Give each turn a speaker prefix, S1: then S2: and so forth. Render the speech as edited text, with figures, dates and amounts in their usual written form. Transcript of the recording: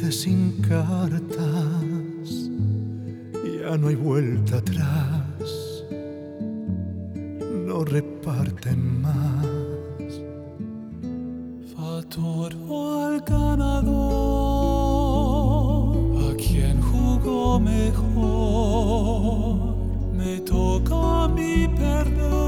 S1: sin cartas, ya no hay vuelta atrás, no reparten más.
S2: Fatoro al ganador, a quien jugó mejor, me toca a mí perder.